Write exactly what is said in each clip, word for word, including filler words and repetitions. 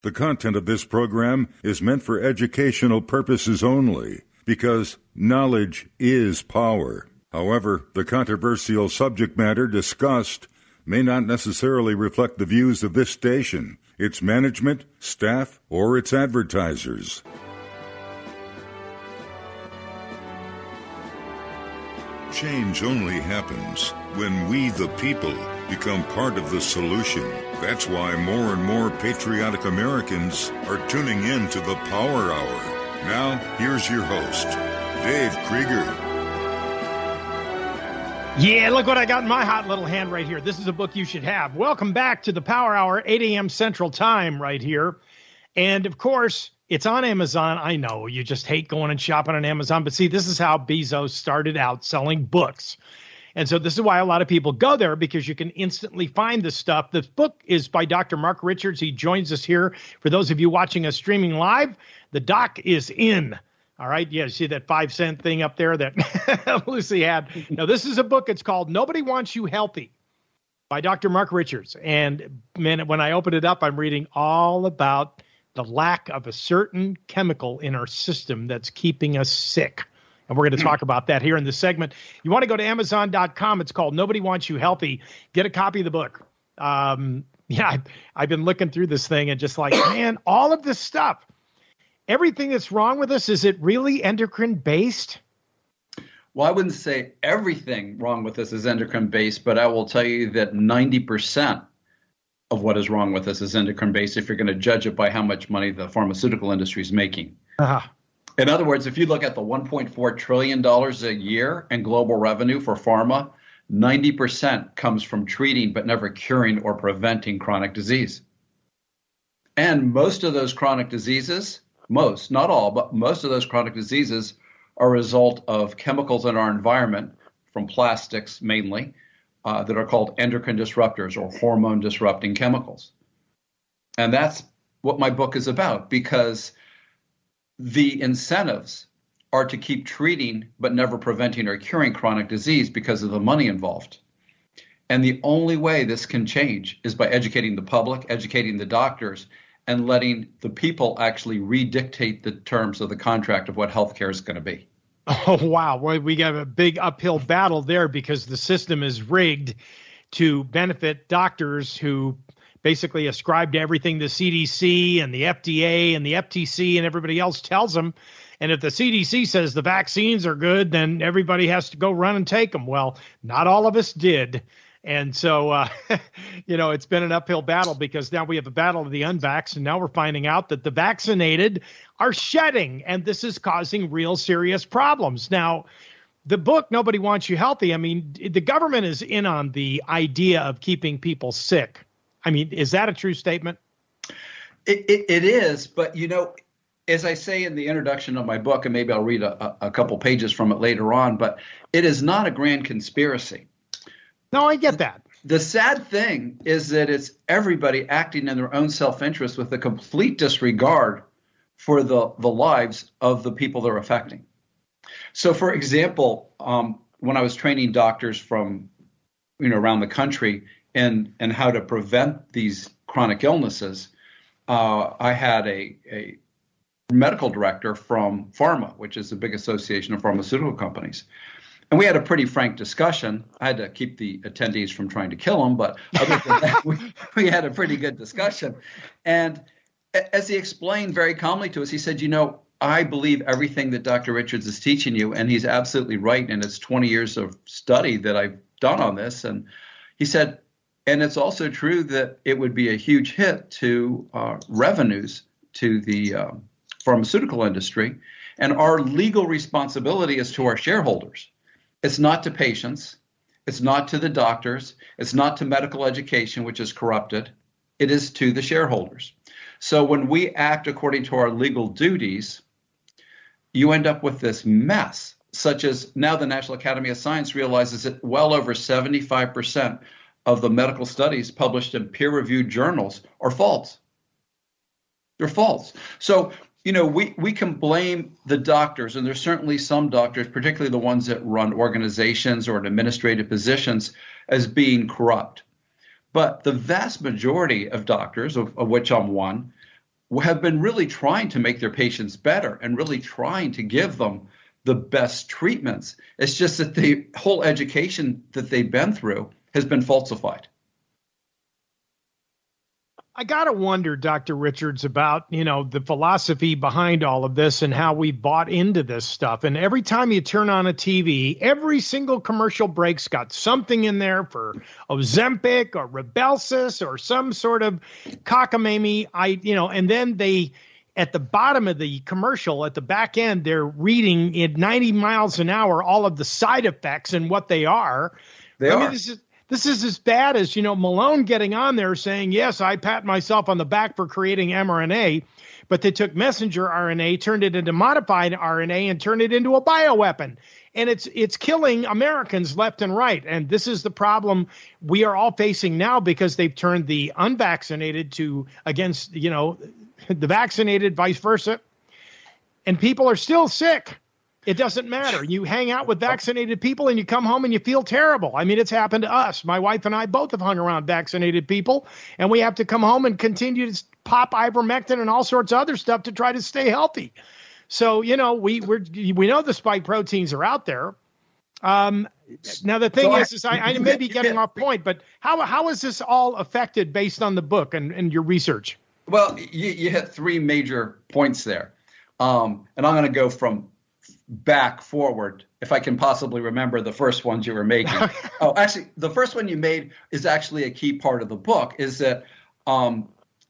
The content of this program is meant for educational purposes only, because knowledge is power. However, the controversial subject matter discussed may not necessarily reflect the views of this station, its management, staff, or its advertisers. Change only happens when we, the people, become part of the solution. That's why more and more patriotic Americans are tuning in to the Power Hour. Now, here's your host, Dave Krieger. Yeah, look what I got in my hot little hand right here. This is a book you should have. Welcome back to the Power Hour, eight a.m. Central Time right here. And, of course, it's on Amazon. I know you just hate going and shopping on Amazon. But, see, this is how Bezos started out selling books. And so this is why a lot of people go there, because you can instantly find this stuff. This book is by Doctor Mark Richards. He joins us here. For those of you watching us streaming live, the doc is in. All right. Yeah. See that five cent thing up there that Lucy had. Now, this is a book. It's called Nobody Wants You Healthy by Doctor Mark Richards. And man, when I open it up, I'm reading all about the lack of a certain chemical in our system that's keeping us sick. And we're going to talk about that here in this segment. You want to go to Amazon dot com. It's called Nobody Wants You Healthy. Get a copy of the book. Um, yeah, I've, I've been looking through this thing and just like, man, all of this stuff. Everything that's wrong with us, is it really endocrine-based? Well, I wouldn't say everything wrong with us is endocrine-based, but I will tell you that ninety percent of what is wrong with us is endocrine-based if you're going to judge it by how much money the pharmaceutical industry is making. Uh-huh. In other words, if you look at the one point four trillion dollars a year in global revenue for pharma, ninety percent comes from treating but never curing or preventing chronic disease. And most of those chronic diseases, most, not all, but most of those chronic diseases are a result of chemicals in our environment, from plastics mainly, uh, that are called endocrine disruptors or hormone disrupting chemicals. And that's what my book is about, because the incentives are to keep treating but never preventing or curing chronic disease because of the money involved. And the only way this can change is by educating the public, educating the doctors, and letting the people actually redictate the terms of the contract of what healthcare is going to be. Oh, wow. Well, we got a big uphill battle there because the system is rigged to benefit doctors who basically ascribe to everything the C D C and the F D A and the F T C and everybody else tells them. And if the C D C says the vaccines are good, then everybody has to go run and take them. Well, not all of us did. And so, uh, you know, it's been an uphill battle because now we have a battle of the unvaxxed, and now we're finding out that the vaccinated are shedding, and this is causing real serious problems. Now, the book, Nobody Wants You Healthy, I mean, the government is in on the idea of keeping people sick. I mean, is that a true statement? It, it, it is, but, you know, as I say in the introduction of my book, and maybe I'll read a, a couple pages from it later on, but it is not a grand conspiracy. No, I get that. The sad thing is that it's everybody acting in their own self-interest with a complete disregard for the, the lives of the people they're affecting. So, for example, um, when I was training doctors from, you know, around the country and and how to prevent these chronic illnesses, uh, I had a, a medical director from PhRMA, which is the big association of pharmaceutical companies. And we had a pretty frank discussion. I had to keep the attendees from trying to kill them, but other than that, we, we had a pretty good discussion. And as he explained very calmly to us, he said, you know, I believe everything that Doctor Richards is teaching you, and he's absolutely right. And it's twenty years of study that I've done on this. And he said, and it's also true that it would be a huge hit to uh, revenues to the uh, pharmaceutical industry. And our legal responsibility is to our shareholders. It's not to patients. It's not to the doctors. It's not to medical education, which is corrupted. It is to the shareholders. So when we act according to our legal duties, you end up with this mess, such as now the National Academy of Science realizes that well over seventy-five percent of the medical studies published in peer-reviewed journals are false. They're false. So, you know, we, we can blame the doctors, and there's certainly some doctors, particularly the ones that run organizations or in administrative positions, as being corrupt. But the vast majority of doctors, of, of which I'm one, have been really trying to make their patients better and really trying to give them the best treatments. It's just that the whole education that they've been through has been falsified. I got to wonder, Doctor Richards, about, you know, the philosophy behind all of this and how we bought into this stuff. And every time you turn on a T V, every single commercial break's got something in there for Ozempic or Rybelsus or some sort of cockamamie, I, you know, and then they, at the bottom of the commercial, at the back end, they're reading at ninety miles an hour all of the side effects and what they are. They I are. mean, this is This is as bad as, you know, Malone getting on there saying, yes, I pat myself on the back for creating mRNA, but they took messenger R N A, turned it into modified R N A, and turned it into a bioweapon. And it's it's killing Americans left and right. And this is the problem we are all facing now because they've turned the unvaccinated to against, you know, the vaccinated, vice versa. And people are still sick. It doesn't matter. You hang out with vaccinated people and you come home and you feel terrible. I mean, it's happened to us. My wife and I both have hung around vaccinated people, and we have to come home and continue to pop ivermectin and all sorts of other stuff to try to stay healthy. So, you know, we we're, we know the spike proteins are out there. Um, now, the thing so is, I, is I, I may be getting off point, but how how is this all affected based on the book and, and your research? Well, you, you hit three major points there. Um, and I'm going to go from back forward, if I can possibly remember the first ones you were making. Oh, actually, the first one you made is actually a key part of the book, is that um,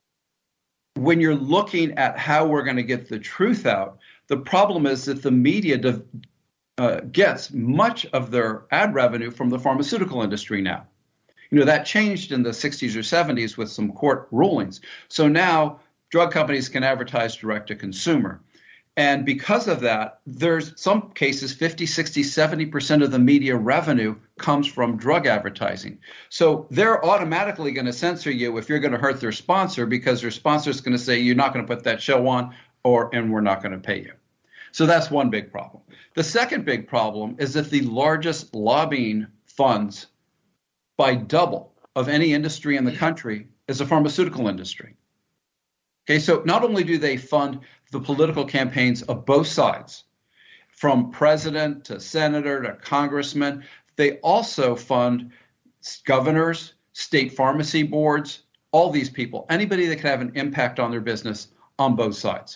when you're looking at how we're going to get the truth out, the problem is that the media de- uh, gets much of their ad revenue from the pharmaceutical industry now. You know, that changed in the sixties or seventies with some court rulings. So now drug companies can advertise direct to consumer. And because of that, there's some cases fifty, sixty, seventy percent of the media revenue comes from drug advertising. So they're automatically going to censor you if you're going to hurt their sponsor, because their sponsor is going to say you're not going to put that show on, or and we're not going to pay you. So that's one big problem. The second big problem is that the largest lobbying funds by double of any industry in the country is the pharmaceutical industry. Okay, so not only do they fund the political campaigns of both sides, from president to senator to congressman, they also fund governors, state pharmacy boards, all these people, anybody that can have an impact on their business on both sides.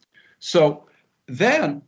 So then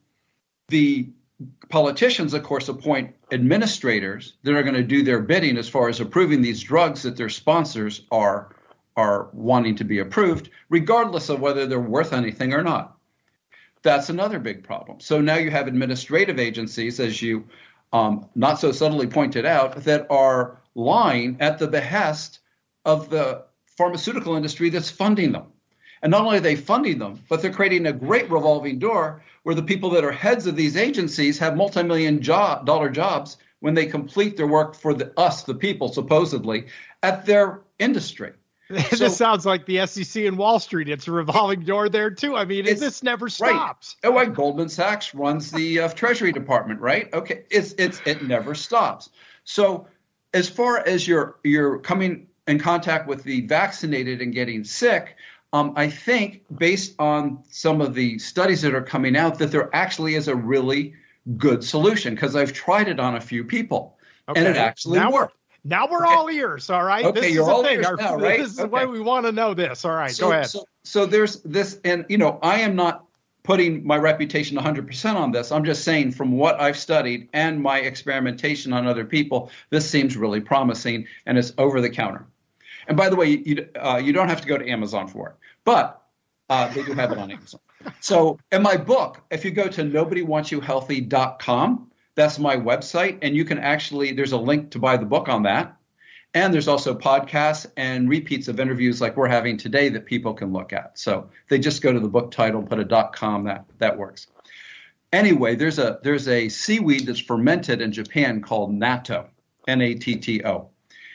the politicians, of course, appoint administrators that are going to do their bidding as far as approving these drugs that their sponsors are are wanting to be approved, regardless of whether they're worth anything or not. That's another big problem. So now you have administrative agencies, as you um, not so subtly pointed out, that are lying at the behest of the pharmaceutical industry that's funding them. And not only are they funding them, but they're creating a great revolving door where the people that are heads of these agencies have multi-million job, dollar jobs when they complete their work for the, us, the people, supposedly, at their industry. This So- sounds like the S E C and Wall Street. It's a revolving door there, too. I mean, It's- this never stops. Right. Oh, right. Goldman Sachs runs the uh, Treasury Department, right? Okay. It's it's it never stops. So as far as you're you're coming in contact with the vaccinated and getting sick, um, I think based on some of the studies that are coming out, that there actually is a really good solution, because I've tried it on a few people, Okay. and it actually now worked. We're, now we're Okay. all ears, all right? Okay, this you're is the all thing. ears Our- now, right? This is Okay. why we want to know this. All right, So, go ahead. So, so there's this, and you know, I am not putting my reputation one hundred percent on this. I'm just saying, from what I've studied and my experimentation on other people, this seems really promising, and it's over the counter. And by the way, you uh, you don't have to go to Amazon for it, but uh, they do have it on Amazon. So in my book, if you go to nobody wants you healthy dot com, that's my website, and you can actually, there's a link to buy the book on that. And there's also podcasts and repeats of interviews like we're having today that people can look at. So they just go to the book title, put a .com, that that works. Anyway, there's a there's a seaweed that's fermented in Japan called natto, N A T T O.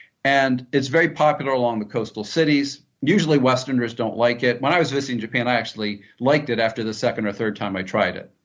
And it's very popular along the coastal cities. Usually Westerners don't like it. When I was visiting Japan, I actually liked it after the second or third time I tried it.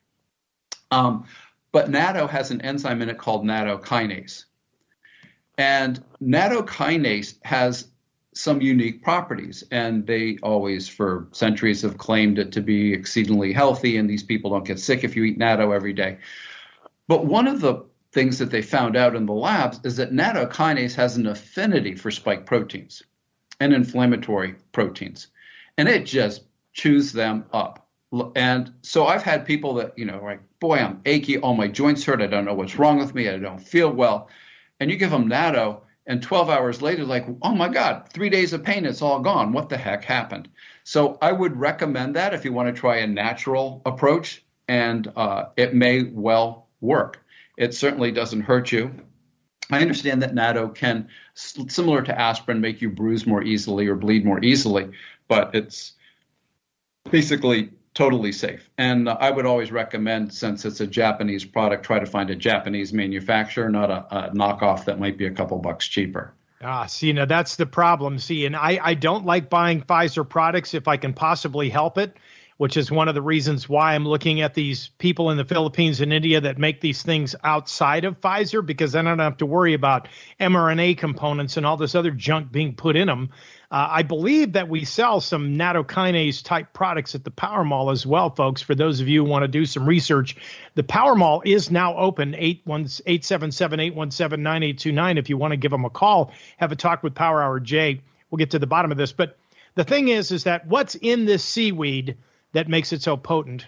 Um, but natto has an enzyme in it called nattokinase. And nattokinase has some unique properties, and they always, for centuries, have claimed it to be exceedingly healthy, and these people don't get sick if you eat natto every day. But one of the things that they found out in the labs is that nattokinase has an affinity for spike proteins and inflammatory proteins, and it just chews them up. And so I've had people that, you know, like, boy, I'm achy, all my joints hurt, I don't know what's wrong with me, I don't feel well. And you give them natto, and twelve hours later, like, oh my God, three days of pain, it's all gone. What the heck happened? So I would recommend that if you want to try a natural approach, and uh, it may well work. It certainly doesn't hurt you. I understand that natto can, similar to aspirin, make you bruise more easily or bleed more easily, but it's basically totally safe. And uh, I would always recommend, since it's a Japanese product, try to find a Japanese manufacturer, not a, a knockoff that might be a couple bucks cheaper. Ah, see, now that's the problem. See, and I, I don't like buying Pfizer products if I can possibly help it, which is one of the reasons why I'm looking at these people in the Philippines and India that make these things outside of Pfizer, because then I don't have to worry about mRNA components and all this other junk being put in them. Uh, I believe that we sell some nattokinase type products at the Power Mall as well, folks. For those of you who want to do some research, the Power Mall is now open, eight seven seven, eight one seven, nine eight two nine. If you want to give them a call, have a talk with Power Hour Jay. We'll get to the bottom of this. But the thing is, is that what's in this seaweed that makes it so potent?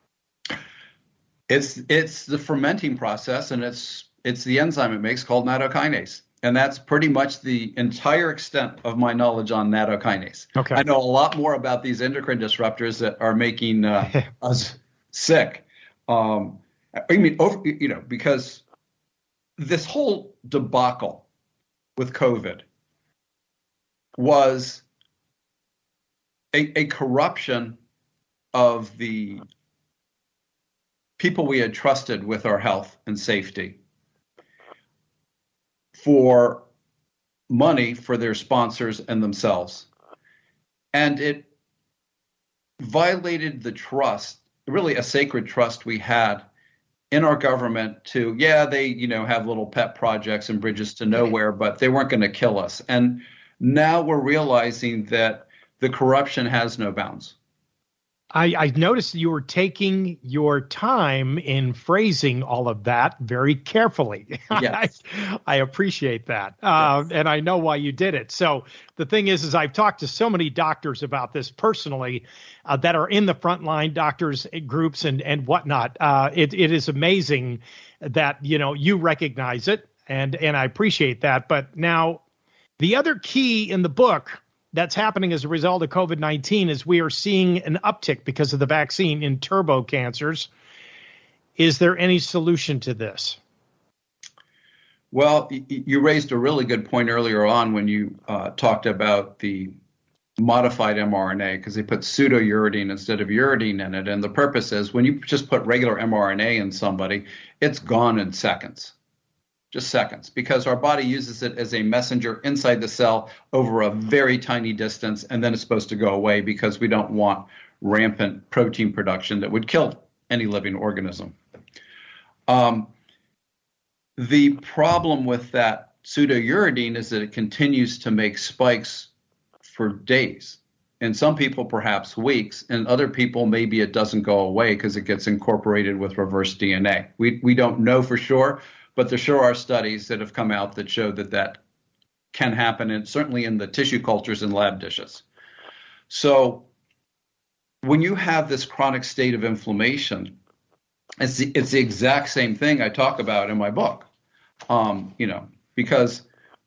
It's it's the fermenting process, and it's it's the enzyme it makes called nattokinase. And that's pretty much the entire extent of my knowledge on nattokinase. Okay. I know a lot more about these endocrine disruptors that are making uh, us sick. Um, I mean, over, you know, because this whole debacle with COVID was a, a corruption of the people we had trusted with our health and safety for money for their sponsors and themselves. And it violated the trust, really a sacred trust we had in our government to, yeah, they, you know, have little pet projects and bridges to nowhere, but they weren't going to kill us. And now we're realizing that the corruption has no bounds. I, I noticed you were taking your time in phrasing all of that very carefully. Yes. I, I appreciate that. Uh, yes. And I know why you did it. So the thing is, is I've talked to so many doctors about this personally uh, that are in the frontline doctors groups and, and whatnot. Uh, it, it is amazing that, you know, you recognize it, and, and I appreciate that. But now the other key in the book that's happening as a result of COVID nineteen is we are seeing an uptick because of the vaccine in turbo cancers. Is there any solution to this? Well, you raised a really good point earlier on when you uh, talked about the modified mRNA, because they put pseudouridine instead of uridine in it. And the purpose is when you just put regular mRNA in somebody, it's gone in seconds. Just seconds, because our body uses it as a messenger inside the cell over a very tiny distance, and then it's supposed to go away because we don't want rampant protein production that would kill any living organism. Um, the problem with that pseudouridine is that it continues to make spikes for days, and some people perhaps weeks, and other people maybe it doesn't go away because it gets incorporated with reverse D N A. We we don't know for sure. But there sure are studies that have come out that show that that can happen, and certainly in the tissue cultures and lab dishes. So when you have this chronic state of inflammation, it's the, it's the exact same thing I talk about in my book, um, you know, because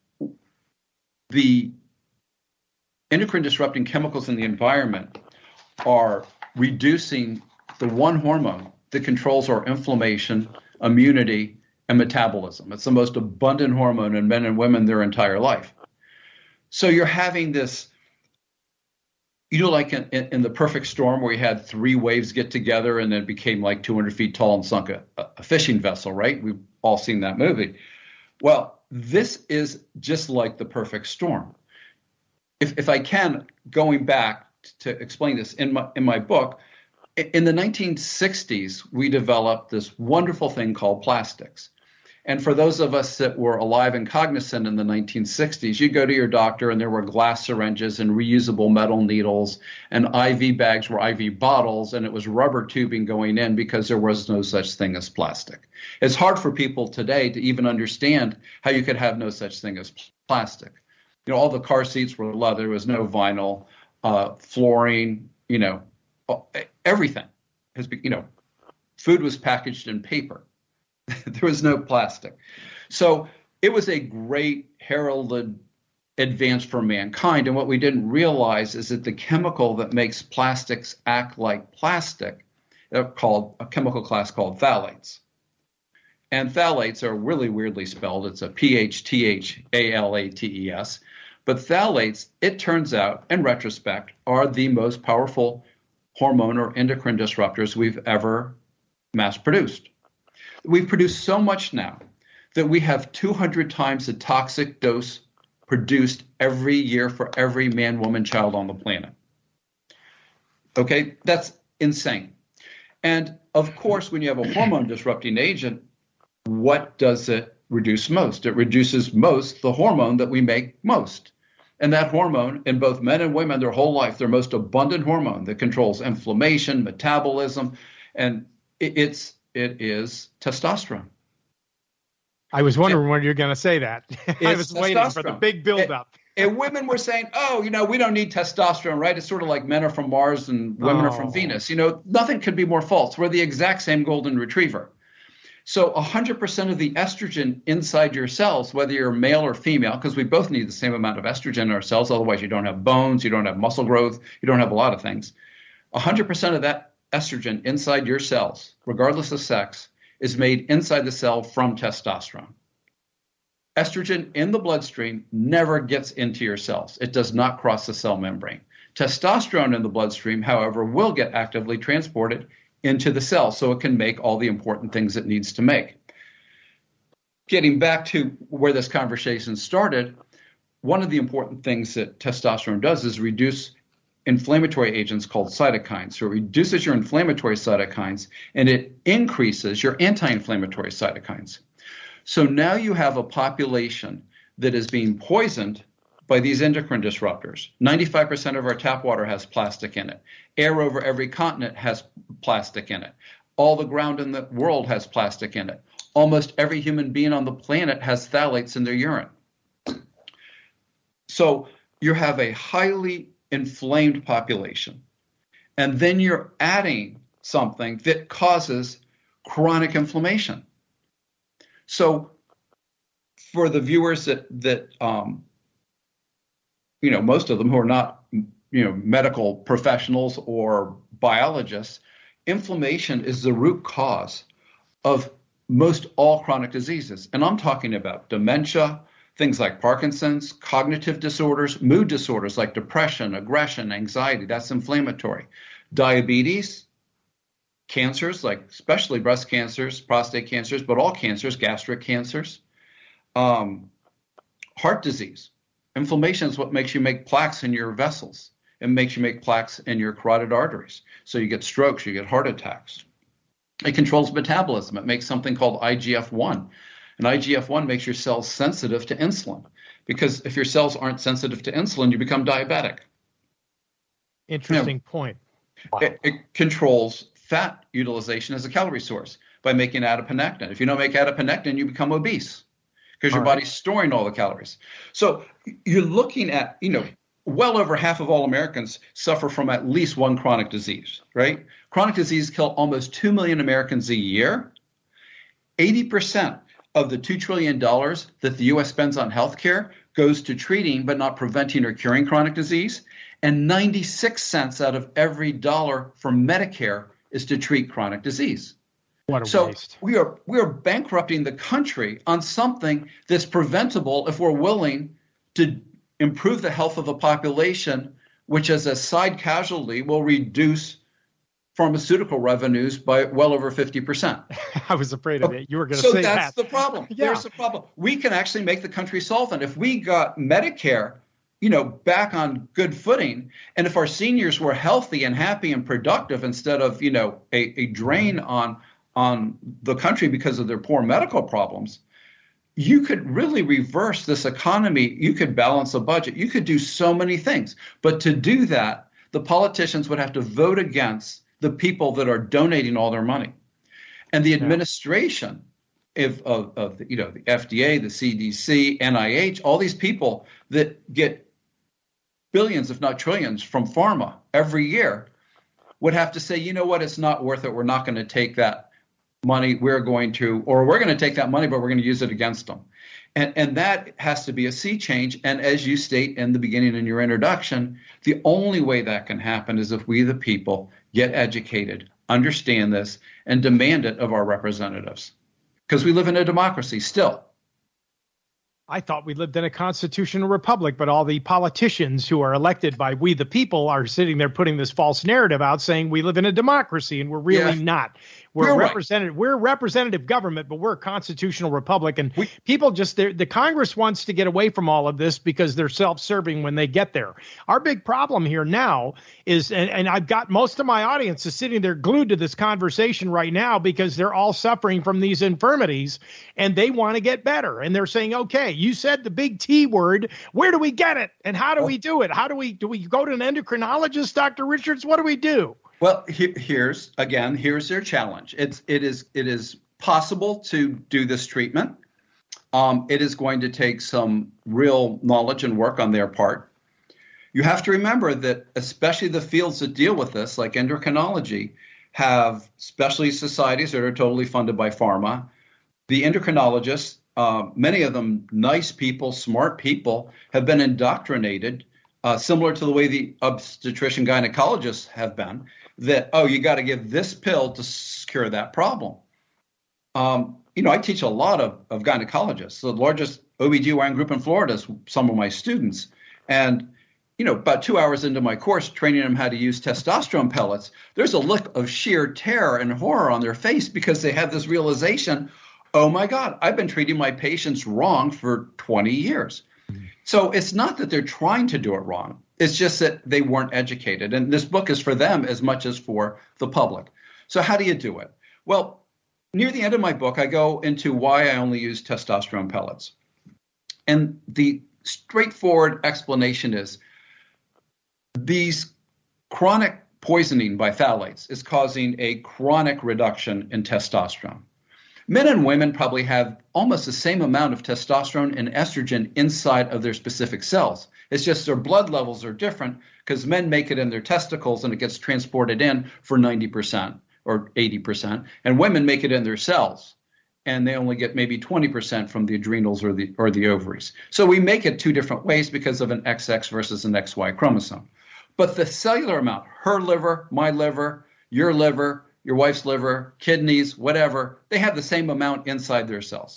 the endocrine disrupting chemicals in the environment are reducing the one hormone that controls our inflammation, immunity, and metabolism. It's the most abundant hormone in men and women their entire life. So you're having this, you know, like in, in the perfect storm where you had three waves get together and then it became like two hundred feet tall and sunk a, a fishing vessel, right? We've all seen that movie. Well, this is just like the perfect storm. If, if I can, going back to explain this in my, in my book, in the nineteen sixties, we developed this wonderful thing called plastics. And for those of us that were alive and cognizant in the nineteen sixties, you'd go to your doctor and there were glass syringes and reusable metal needles, and I V bags were I V bottles, and it was rubber tubing going in because there was no such thing as plastic. It's hard for people today to even understand how you could have no such thing as plastic. You know, all the car seats were leather, there was no vinyl, uh, flooring, you know, everything has been, you know, food was packaged in paper. There was no plastic. So it was a great heralded advance for mankind. And what we didn't realize is that the chemical that makes plastics act like plastic, uh, called a chemical class called phthalates. And phthalates are really weirdly spelled. It's a P H T H A L A T E S. But phthalates, it turns out, in retrospect, are the most powerful hormone or endocrine disruptors we've ever mass produced. We've produced so much now that we have two hundred times the toxic dose produced every year for every man, woman, child on the planet. Okay, that's insane. And of course, when you have a hormone disrupting agent, what does it reduce most? It reduces most the hormone that we make most. And that hormone, in both men and women, their whole life, their most abundant hormone that controls inflammation, metabolism, and it, it's it is testosterone. I was wondering when you're going to say that. I was waiting for the big buildup. And, and women were saying, oh, you know, we don't need testosterone, right? It's sort of like men are from Mars and women oh. are from Venus. You know, nothing could be more false. We're the exact same golden retriever. So one hundred percent of the estrogen inside your cells, whether you're male or female, because we both need the same amount of estrogen in our cells, otherwise you don't have bones, you don't have muscle growth, you don't have a lot of things. one hundred percent of that estrogen inside your cells, regardless of sex, is made inside the cell from testosterone. Estrogen in the bloodstream never gets into your cells. It does not cross the cell membrane. Testosterone in the bloodstream, however, will get actively transported into the cell so it can make all the important things it needs to make. Getting back to where this conversation started, one of the important things that testosterone does is reduce inflammatory agents called cytokines. So it reduces your inflammatory cytokines and it increases your anti-inflammatory cytokines. So now you have a population that is being poisoned by these endocrine disruptors. ninety-five percent of our tap water has plastic in it. Air over every continent has plastic in it. All the ground in the world has plastic in it. Almost every human being on the planet has phthalates in their urine. So you have a highly inflamed population. And then you're adding something that causes chronic inflammation. So for the viewers that, that um, you know, most of them who are not, you know, medical professionals or biologists, inflammation is the root cause of most all chronic diseases. And I'm talking about dementia, things like Parkinson's, cognitive disorders, mood disorders like depression, aggression, anxiety, that's inflammatory. Diabetes, cancers, like especially breast cancers, prostate cancers, but all cancers, gastric cancers, um, heart disease. Inflammation is what makes you make plaques in your vessels. It makes you make plaques in your carotid arteries. So you get strokes, you get heart attacks. It controls metabolism. It makes something called I G F one. And I G F one makes your cells sensitive to insulin. Because if your cells aren't sensitive to insulin, you become diabetic. Interesting now, point. Wow. It, it controls fat utilization as a calorie source by making adiponectin. If you don't make adiponectin, you become obese because your body's storing all the calories. So you're looking at, you know, well over half of all Americans suffer from at least one chronic disease, right? Chronic disease kill almost two million Americans a year. eighty percent of the two trillion dollars that the U S spends on healthcare goes to treating but not preventing or curing chronic disease. And ninety-six cents out of every dollar for Medicare is to treat chronic disease. What a so waste. we are we are bankrupting the country on something that's preventable if we're willing to improve the health of the population, which as a side casualty will reduce pharmaceutical revenues by well over fifty percent. I was afraid of it. You were going to so say that. So that's the problem. Yeah. There's the problem. We can actually make the country solvent. If we got Medicare, you know, back on good footing, and if our seniors were healthy and happy and productive instead of, you know, a, a drain on on the country because of their poor medical problems, you could really reverse this economy. You could balance a budget. You could do so many things. But to do that, the politicians would have to vote against the people that are donating all their money. And the administration of, of, of the, you know, the F D A, the C D C, N I H, all these people that get billions, if not trillions, from pharma every year would have to say, you know what, it's not worth it. We're not going to take that money. We're going to, or we're going to take that money, but we're going to use it against them. And, and that has to be a sea change. And as you state in the beginning in your introduction, the only way that can happen is if we, the people, get educated, understand this, and demand it of our representatives. Because we live in a democracy still. I thought we lived in a constitutional republic, but all the politicians who are elected by we the people are sitting there putting this false narrative out saying we live in a democracy, and we're really yeah. not. We're You're representative. Right. We're representative government, but we're a constitutional republic. And we, people just, the Congress wants to get away from all of this because they're self-serving when they get there. Our big problem here now is, and, and I've got most of my audience is sitting there glued to this conversation right now because they're all suffering from these infirmities and they want to get better. And they're saying, okay, you said the big T word. Where do we get it? And how do well, we do it? How do we, do we go to an endocrinologist, Doctor Richards? What do we do? Well, he, here's again, here's their challenge. It's it is it is possible to do this treatment. Um, it is going to take some real knowledge and work on their part. You have to remember that especially the fields that deal with this, like endocrinology, have specialty societies that are totally funded by pharma. The endocrinologists, uh, many of them nice people, smart people, have been indoctrinated, uh, similar to the way the obstetrician gynecologists have been. That, oh, you got to give this pill to cure that problem. Um, you know, I teach a lot of, of gynecologists. The largest O B G Y N group in Florida is some of my students. And, you know, about two hours into my course, training them how to use testosterone pellets, there's a look of sheer terror and horror on their face because they have this realization, oh, my God, I've been treating my patients wrong for twenty years. Mm-hmm. So it's not that they're trying to do it wrong. It's just that they weren't educated. And this book is for them as much as for the public. So how do you do it? Well, near the end of my book, I go into why I only use testosterone pellets. And the straightforward explanation is these chronic poisoning by phthalates is causing a chronic reduction in testosterone. Men and women probably have almost the same amount of testosterone and estrogen inside of their specific cells. It's just their blood levels are different because men make it in their testicles and it gets transported in for ninety percent or eighty percent, and women make it in their cells and they only get maybe twenty percent from the adrenals or the or the ovaries. So we make it two different ways because of an X X versus an X Y chromosome. But the cellular amount, her liver, my liver, your liver, your wife's liver, kidneys, whatever, they have the same amount inside their cells.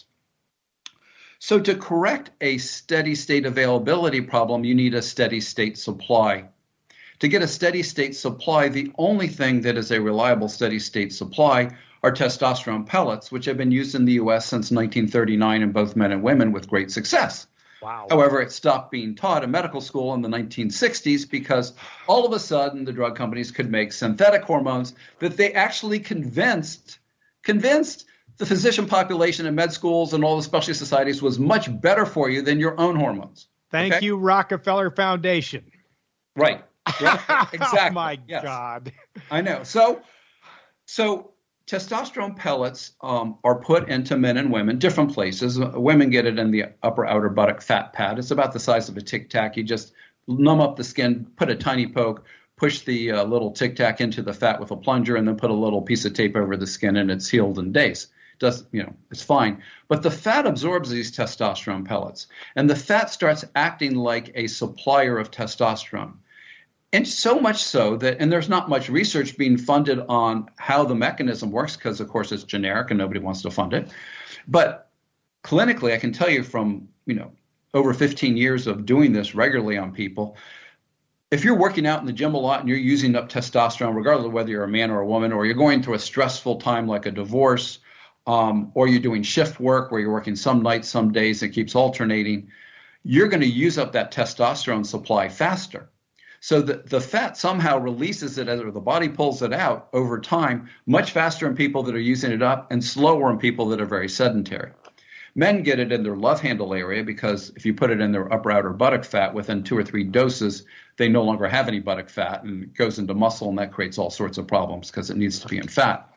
So to correct a steady state availability problem, you need a steady state supply. To get a steady state supply, the only thing that is a reliable steady state supply are testosterone pellets, which have been used in the U S since nineteen thirty-nine in both men and women with great success. Wow. However, it stopped being taught in medical school in the nineteen sixties because all of a sudden the drug companies could make synthetic hormones that they actually convinced, convinced the physician population in med schools and all the specialty societies was much better for you than your own hormones. Thank okay? you, Rockefeller Foundation. Right. right. Exactly. Oh, my yes. God. I know. So, so testosterone pellets um, are put into men and women, different places. Women get it in the upper outer buttock fat pad. It's about the size of a Tic Tac. You just numb up the skin, put a tiny poke, push the uh, little Tic Tac into the fat with a plunger, and then put a little piece of tape over the skin, and it's healed in days. Does, you know, it's fine. But the fat absorbs these testosterone pellets, and the fat starts acting like a supplier of testosterone. And so much so that, and there's not much research being funded on how the mechanism works because, of course, it's generic and nobody wants to fund it. But clinically, I can tell you from, you know, over fifteen years of doing this regularly on people, if you're working out in the gym a lot and you're using up testosterone, regardless of whether you're a man or a woman, or you're going through a stressful time like a divorce, um, or you're doing shift work where you're working some nights, some days, it keeps alternating, you're going to use up that testosterone supply faster. So the, the fat somehow releases it as or the body pulls it out over time, much faster in people that are using it up and slower in people that are very sedentary. Men get it in their love handle area because if you put it in their upper outer buttock fat, within two or three doses, they no longer have any buttock fat and it goes into muscle, and that creates all sorts of problems because it needs to be in fat.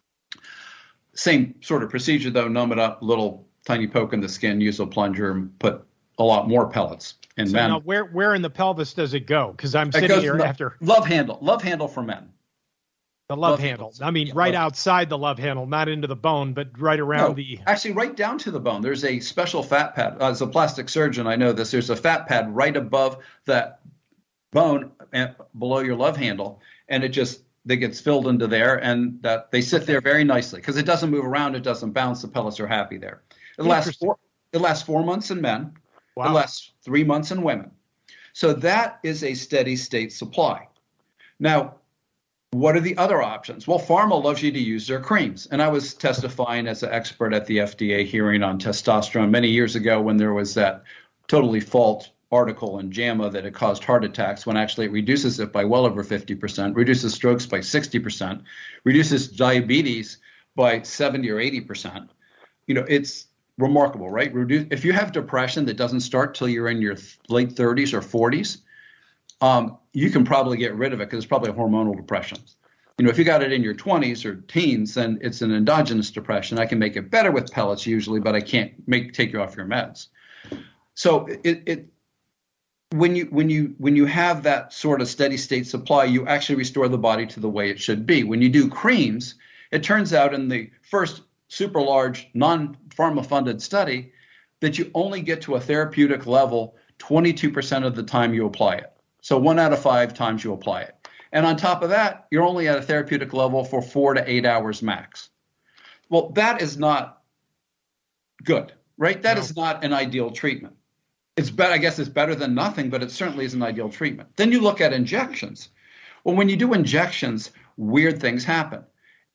Same sort of procedure though, numb it up, little tiny poke in the skin, use a plunger, and put a lot more pellets in so men. Now where, where in the pelvis does it go? Because I'm It sitting goes here in the after. Love handle, love handle for men. The love, love handle. handles. I mean, Yeah, right love- outside the love handle, not into the bone, but right around No, the. actually, right down to the bone. There's a special fat pad. Uh, as a plastic surgeon, I know this. There's a fat pad right above that bone and below your love handle, and it just that gets filled into there, and that they sit there very nicely because it doesn't move around, it doesn't bounce. The pellets are happy there. It lasts four. It lasts four months in men. Wow. It lasts three months in women. So that is a steady state supply. Now, what are the other options? Well, pharma loves you to use their creams. And I was testifying as an expert at the F D A hearing on testosterone many years ago when there was that totally false article in JAMA that it caused heart attacks, when actually it reduces it by well over fifty percent, reduces strokes by sixty percent, reduces diabetes by seventy or eighty percent. You know, it's remarkable, right? Reduce, if you have depression that doesn't start till you're in your th- late thirties or forties, um, you can probably get rid of it because it's probably a hormonal depression. You know, if you got it in your twenties or teens, then it's an endogenous depression. I can make it better with pellets usually, but I can't make take you off your meds. So it, it when you when you when you have that sort of steady state supply, you actually restore the body to the way it should be. When you do creams, it turns out in the first super large non-pharma funded study that you only get to a therapeutic level twenty-two percent of the time you apply it. So one out of five times you apply it. And on top of that, you're only at a therapeutic level for four to eight hours max. Well, that is not good, right? That No. is not an ideal treatment. It's better, I guess it's better than nothing, but it certainly is an ideal treatment. Then you look at injections. Well, when you do injections, weird things happen.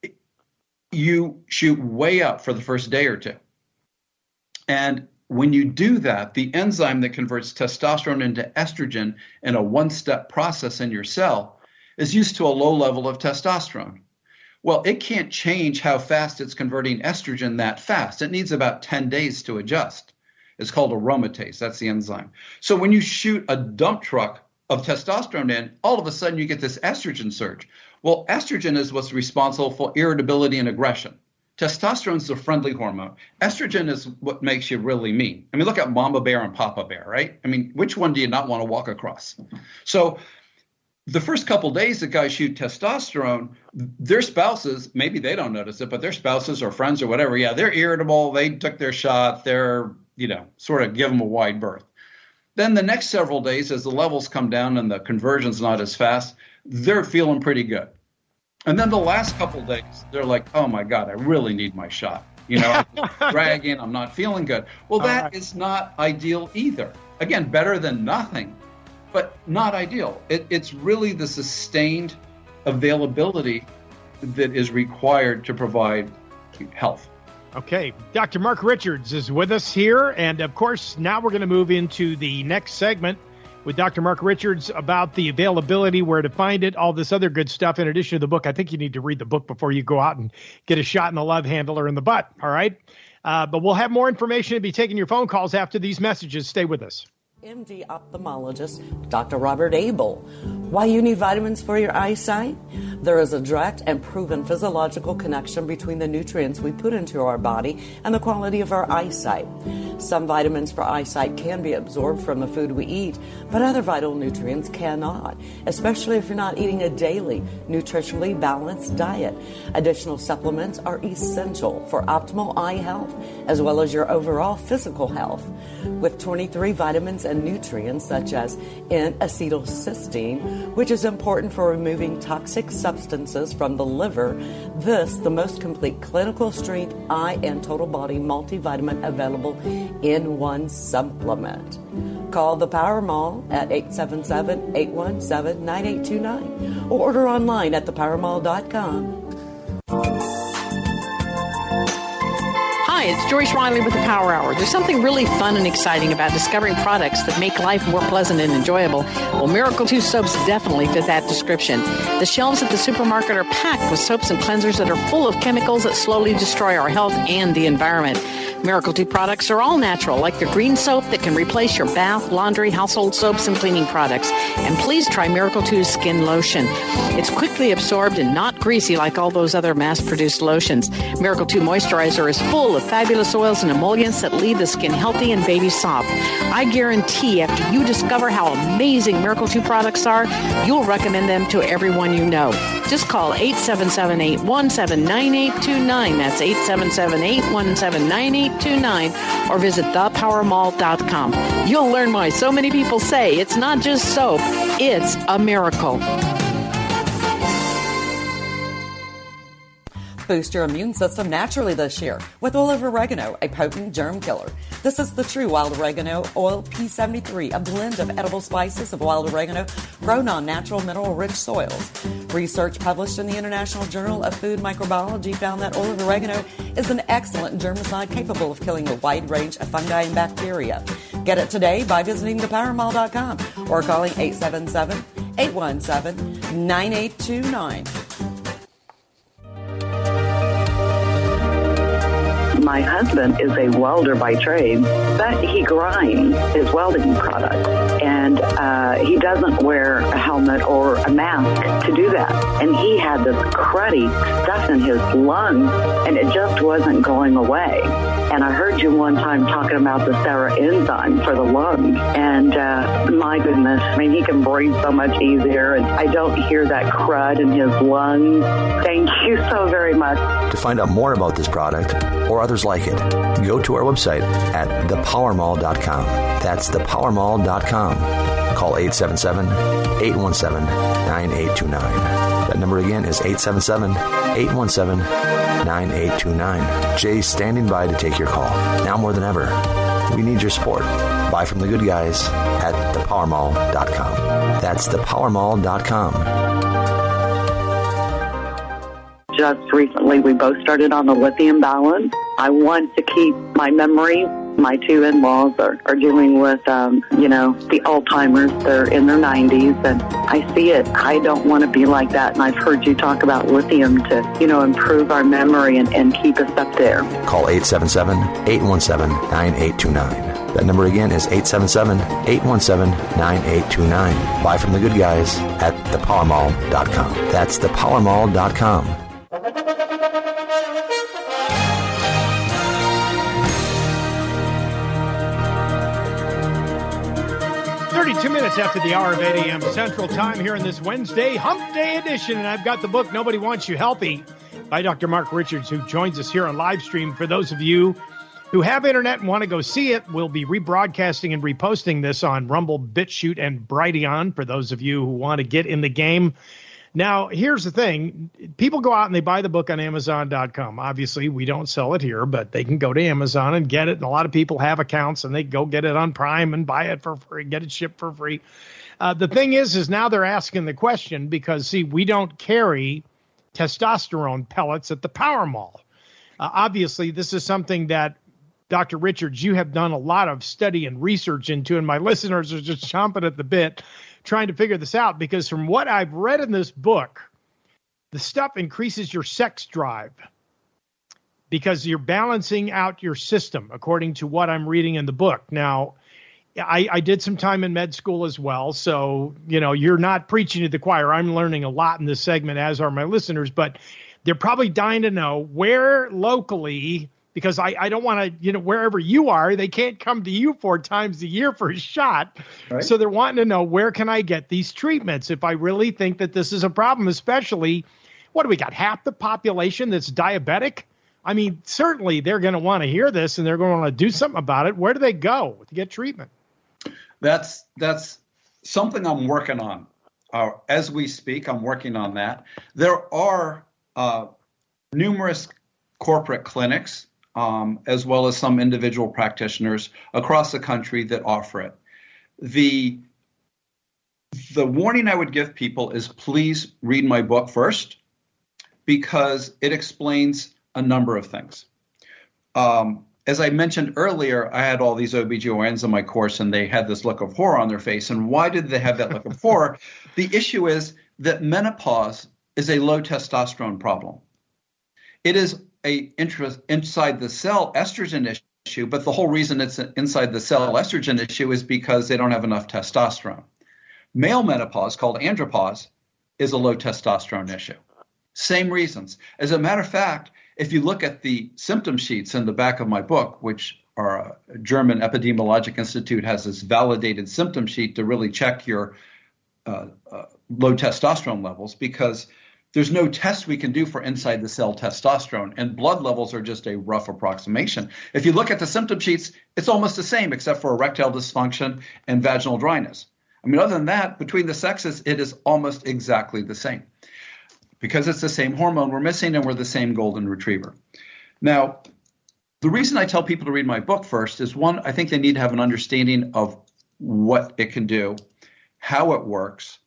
You shoot way up for the first day or two. And when you do that, the enzyme that converts testosterone into estrogen in a one-step process in your cell is used to a low level of testosterone. Well, it can't change how fast it's converting estrogen that fast. It needs about ten days to adjust. It's called aromatase. That's the enzyme. So when you shoot a dump truck of testosterone in, all of a sudden you get this estrogen surge. Well, estrogen is what's responsible for irritability and aggression. Testosterone is the friendly hormone. Estrogen is what makes you really mean. I mean, look at Mama Bear and Papa Bear, right? I mean, which one do you not want to walk across? So the first couple days that guys shoot testosterone, their spouses, maybe they don't notice it, but their spouses or friends or whatever, yeah, they're irritable. They took their shot. They're, you know, sort of give them a wide berth. Then the next several days, as the levels come down and the conversion's not as fast, they're feeling pretty good. And then the last couple of days, they're like, oh, my God, I really need my shot. You know, I'm dragging, I'm not feeling good. Well, that right. is not ideal either. Again, better than nothing, but not ideal. It, it's really the sustained availability that is required to provide health. Okay. Doctor Mark Richards is with us here. And, of course, now we're going to move into the next segment with Doctor Mark Richards about the availability, where to find it, all this other good stuff. In addition to the book, I think you need to read the book before you go out and get a shot in the love handle or in the butt. All right. Uh, but we'll have more information and be taking your phone calls after these messages. Stay with us. M D ophthalmologist Doctor Robert Abel. Why you need vitamins for your eyesight? There is a direct and proven physiological connection between the nutrients we put into our body and the quality of our eyesight. Some vitamins for eyesight can be absorbed from the food we eat, but other vital nutrients cannot, especially if you're not eating a daily, nutritionally balanced diet. Additional supplements are essential for optimal eye health as well as your overall physical health. With twenty-three vitamins and nutrients such as N-acetylcysteine, which is important for removing toxic substances from the liver. This, the most complete clinical strength eye and total body multivitamin available in one supplement. Call the Power Mall at eight seven seven, eight one seven, nine eight two nine or order online at the power mall dot com. Hi, it's Joyce Riley with the Power Hour. There's something really fun and exciting about discovering products that make life more pleasant and enjoyable. Well, Miracle two soaps definitely fit that description. The shelves at the supermarket are packed with soaps and cleansers that are full of chemicals that slowly destroy our health and the environment. Miracle two products are all natural, like the green soap that can replace your bath, laundry, household soaps, and cleaning products. And please try Miracle two's Skin Lotion. It's quickly absorbed and not greasy like all those other mass-produced lotions. Miracle two Moisturizer is full of fabulous oils and emollients that leave the skin healthy and baby soft. I guarantee after you discover how amazing Miracle two products are, you'll recommend them to everyone you know. Just call eight seven seven, eight one seven, nine eight two nine. That's eight seven seven, eight one seven, nine eight two nine, or visit the power mall dot com. You'll learn why so many people say it's not just soap, it's a miracle. Boost your immune system naturally this year with oil of oregano, a potent germ killer. This is the true wild oregano oil P seventy-three, a blend of edible spices of wild oregano grown on natural mineral-rich soils. Research published in the International Journal of Food Microbiology found that oil of oregano is an excellent germicide capable of killing a wide range of fungi and bacteria. Get it today by visiting the power mall dot com or calling eight seven seven, eight one seven, nine eight two nine. My husband is a welder by trade, but he grinds his welding products, and uh, he doesn't wear a helmet or a mask to do that. And he had this cruddy stuff in his lungs, and it just wasn't going away. And I heard you one time talking about the Sarah enzyme for the lungs, and uh, my goodness, I mean, he can breathe so much easier, and I don't hear that crud in his lungs. Thank you so very much. To find out more about this product or others like it, go to our website at the power mall dot com. That's the power mall dot com. Call eight seven seven, eight one seven, nine eight two nine. That number again is eight seven seven, eight one seven, nine eight two nine. Jay's standing by to take your call. Now more than ever, we need your support. Buy from the good guys at the power mall dot com. That's the power mall dot com. Just recently, we both started on the lithium balance. I want to keep my memory. My two in-laws are, are dealing with, um, you know, the Alzheimer's. They're in their nineties, and I see it. I don't want to be like that, and I've heard you talk about lithium to, you know, improve our memory and, and keep us up there. Call eight seven seven, eight one seven, nine eight two nine. That number again is eight seven seven, eight one seven, nine eight two nine. Buy from the good guys at the power mall dot com. That's the power mall dot com. thirty-two minutes after the hour of eight a.m. Central Time here in this Wednesday Hump Day edition, and I've got the book Nobody Wants You Healthy by Doctor Mark Richards, who joins us here on live stream. For those of you who have internet and want to go see it, we'll be rebroadcasting and reposting this on Rumble, BitChute, and Brighteon for those of you who want to get in the game. Now, here's the thing. People go out and they buy the book on Amazon dot com. Obviously, we don't sell it here, but they can go to Amazon and get it. And a lot of people have accounts, and they go get it on Prime and buy it for free, get it shipped for free. Uh, the thing is, is now they're asking the question because, see, we don't carry testosterone pellets at the Power Mall. Uh, obviously, this is something that, Doctor Richards, you have done a lot of study and research into, and my listeners are just chomping at the bit trying to figure this out, because from what I've read in this book, the stuff increases your sex drive because you're balancing out your system, according to what I'm reading in the book. Now, I, I did some time in med school as well, so, you know, you're not preaching to the choir. I'm learning a lot in this segment, as are my listeners, but they're probably dying to know where locally, because I, I don't want to, you know, wherever you are, they can't come to you four times a year for a shot. Right. So they're wanting to know, where can I get these treatments if I really think that this is a problem, especially, what do we got, half the population that's diabetic? I mean, certainly they're going to want to hear this and they're going to want to do something about it. Where do they go to get treatment? That's, that's something I'm working on. Uh, as we speak, I'm working on that. There are uh, numerous corporate clinics, Um, as well as some individual practitioners across the country that offer it. The, the warning I would give people is, please read my book first, because it explains a number of things. um, as I mentioned earlier, I had all these O B G Y Ns in my course, and they had this look of horror on their face. And why did they have that look of horror? The issue is that menopause is a low testosterone problem. It is a interest inside the cell estrogen issue, but the whole reason it's an inside the cell estrogen issue is because they don't have enough testosterone. Male menopause, called andropause, is a low testosterone issue. Same reasons. As a matter of fact, if you look at the symptom sheets in the back of my book, which our German Epidemiologic Institute has this validated symptom sheet to really check your uh, uh, low testosterone levels, because there's no test we can do for inside the cell testosterone, and blood levels are just a rough approximation. If you look at the symptom sheets, it's almost the same except for erectile dysfunction and vaginal dryness. I mean, other than that, between the sexes, it is almost exactly the same. Because it's the same hormone we're missing, and we're the same golden retriever. Now, the reason I tell people to read my book first is, one, I think they need to have an understanding of what it can do, how it works,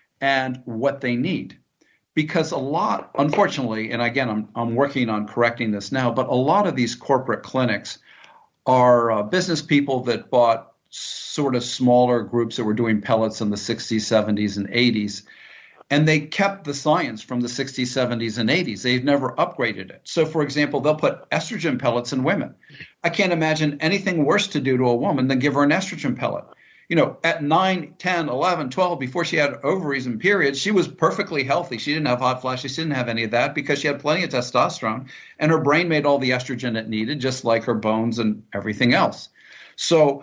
and what they need. Because a lot, unfortunately, and again, I'm, I'm working on correcting this now, but a lot of these corporate clinics are uh, business people that bought sort of smaller groups that were doing pellets in the sixties, seventies, and eighties. And they kept the science from the sixties, seventies, and eighties. They've never upgraded it. So, for example, they'll put estrogen pellets in women. I can't imagine anything worse to do to a woman than give her an estrogen pellet. You know, at nine, ten, eleven, twelve, before she had ovaries and periods, she was perfectly healthy. She didn't have hot flashes. She didn't have any of that because she had plenty of testosterone, and her brain made all the estrogen it needed, just like her bones and everything else. So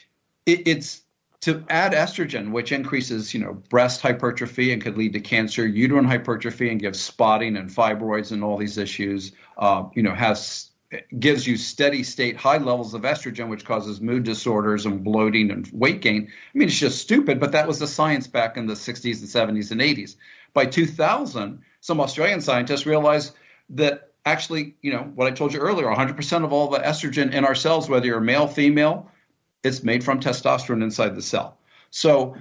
it, it's to add estrogen, which increases, you know, breast hypertrophy and could lead to cancer, uterine hypertrophy and gives spotting and fibroids and all these issues, uh, you know, has gives you steady state high levels of estrogen, which causes mood disorders and bloating and weight gain. I mean, it's just stupid, but that was the science back in the sixties and seventies and eighties. By two thousand, some Australian scientists realized that actually, you know, what I told you earlier, one hundred percent of all the estrogen in our cells, whether you're male, female, it's made from testosterone inside the cell. So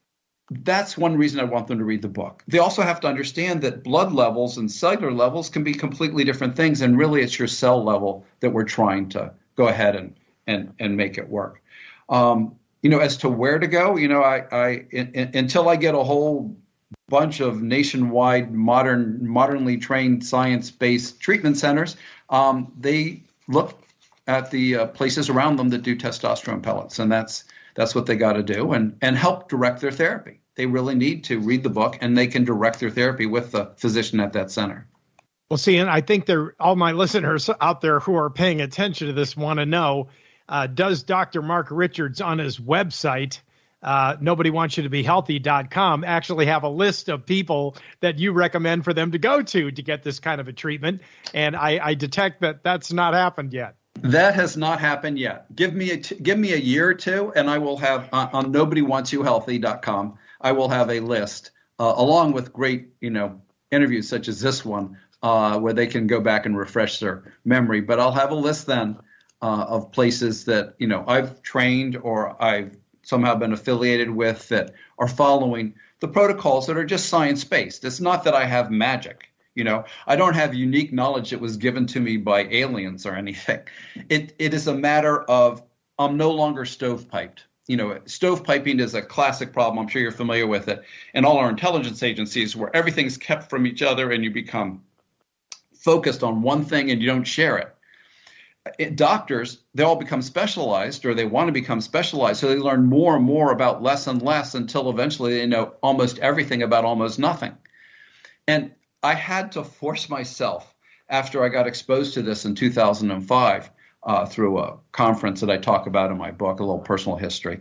that's one reason I want them to read the book. They also have to understand that blood levels and cellular levels can be completely different things, and really it's your cell level that we're trying to go ahead and and and make it work. Um, you know, as to where to go, you know, I, I in, in, until I get a whole bunch of nationwide modern, modernly trained science-based treatment centers, um, they look at the uh, places around them that do testosterone pellets, and that's that's what they got to do, and and help direct their therapy. They really need to read the book, and they can direct their therapy with the physician at that center. Well, see, and I think they're, all my listeners out there who are paying attention to this want to know, uh, does Doctor Mark Richards on his website, uh, nobody wants you to be healthy dot com, actually have a list of people that you recommend for them to go to to get this kind of a treatment? And I, I detect that that's not happened yet. That has not happened yet. Give me a t- give me a year or two, and I will have uh, on nobody wants you healthy dot com. I will have a list uh, along with great, you know, interviews such as this one, uh, where they can go back and refresh their memory. But I'll have a list then uh, of places that, you know, I've trained or I've somehow been affiliated with that are following the protocols that are just science-based. It's not that I have magic. You know, I don't have unique knowledge that was given to me by aliens or anything. It it is a matter of I'm no longer stovepiped. You know, stovepiping is a classic problem. I'm sure you're familiar with it. And all our intelligence agencies where everything's kept from each other and you become focused on one thing and you don't share it. It doctors, they all become specialized, or they want to become specialized. So they learn more and more about less and less until eventually they know almost everything about almost nothing. And I had to force myself, after I got exposed to this in two thousand five uh, through a conference that I talk about in my book, a little personal history,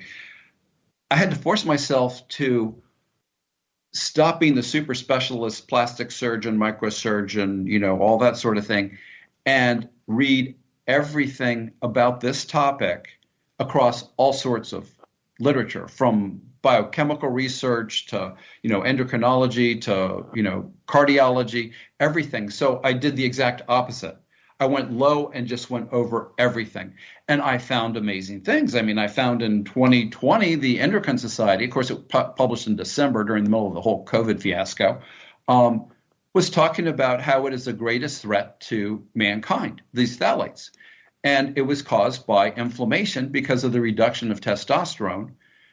I had to force myself to stop being the super specialist plastic surgeon, microsurgeon, you know, all that sort of thing, and read everything about this topic across all sorts of literature, from biochemical research to, you know, endocrinology to, you know, cardiology, everything. So I did the exact opposite. I went low and just went over everything. And I found amazing things. I mean, I found in twenty twenty, the Endocrine Society, of course, it pu- published in December during the middle of the whole COVID fiasco, um, was talking about how it is the greatest threat to mankind, these phthalates. And it was caused by inflammation because of the reduction of testosterone.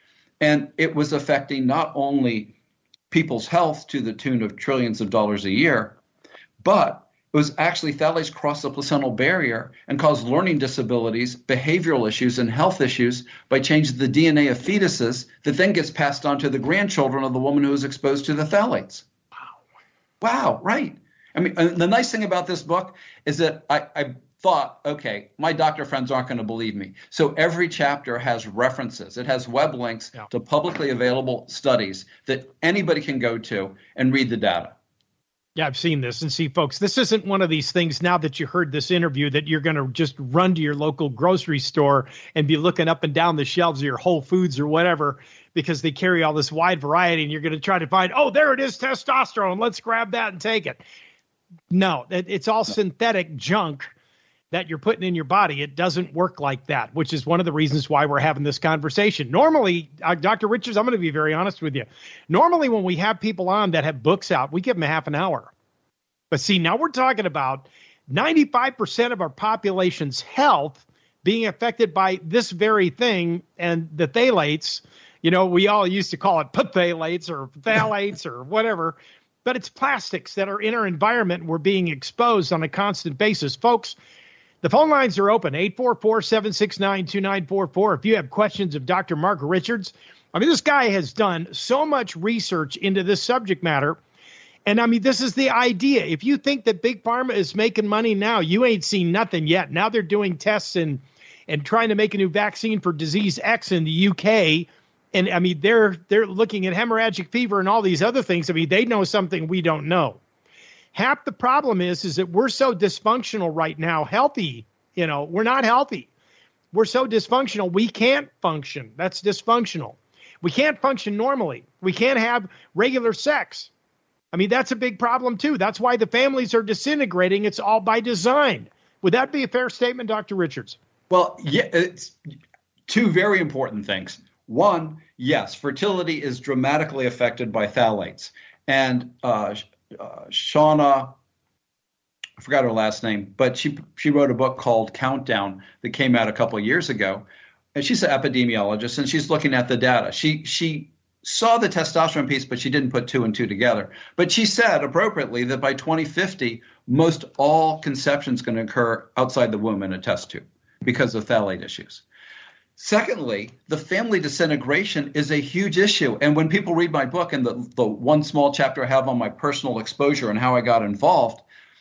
And it was affecting not only people's health to the tune of trillions of dollars a year, but it was actually phthalates crossed the placental barrier and caused learning disabilities, behavioral issues, and health issues by changing the D N A of fetuses that then gets passed on to the grandchildren of the woman who was exposed to the phthalates. Wow. Wow, right. I mean, the nice thing about this book is that I, I thought, okay, my doctor friends aren't going to believe me. So every chapter has references. It has web links yeah. to publicly available studies that anybody can go to and read the data. Yeah, I've seen this. And see, folks, this isn't one of these things now that you heard this interview that you're going to just run to your local grocery store and be looking up and down the shelves of your Whole Foods or whatever because they carry all this wide variety and you're going to try to find, oh, there it is, testosterone. Let's grab that and take it. No, it's all synthetic junk that you're putting in your body. It doesn't work like that, which is one of the reasons why we're having this conversation. Normally, uh, Doctor Richards, I'm going to be very honest with you. Normally, when we have people on that have books out, we give them a half an hour. But see, now we're talking about ninety-five percent of our population's health being affected by this very thing, and the phthalates, you know, we all used to call it phthalates or phthalates or whatever, but it's plastics that are in our environment. We're being exposed on a constant basis. Folks, the phone lines are open, eight four four, seven six nine, two nine four four. If you have questions of Doctor Mark Richards, I mean, this guy has done so much research into this subject matter. And I mean, this is the idea. If you think that Big Pharma is making money now, you ain't seen nothing yet. Now they're doing tests and, and trying to make a new vaccine for disease X in the U K. And I mean, they're they're looking at hemorrhagic fever and all these other things. I mean, they know something we don't know. Half the problem is, is that we're so dysfunctional right now, healthy, you know, we're not healthy. We're so dysfunctional, we can't function. That's dysfunctional. We can't function normally. We can't have regular sex. I mean, that's a big problem, too. That's why the families are disintegrating. It's all by design. Would that be a fair statement, Doctor Richards? Well, yeah, it's two very important things. One, yes, fertility is dramatically affected by phthalates. And uh, uh, Shauna, I forgot her last name, but she she wrote a book called Countdown that came out a couple of years ago. And she's an epidemiologist, and she's looking at the data. She she saw the testosterone piece, but she didn't put two and two together. But she said appropriately that by twenty fifty, most all conception is going to occur outside the womb in a test tube because of phthalate issues. Secondly, the family disintegration is a huge issue. And when people read my book and the, the one small chapter I have on my personal exposure and how I got involved,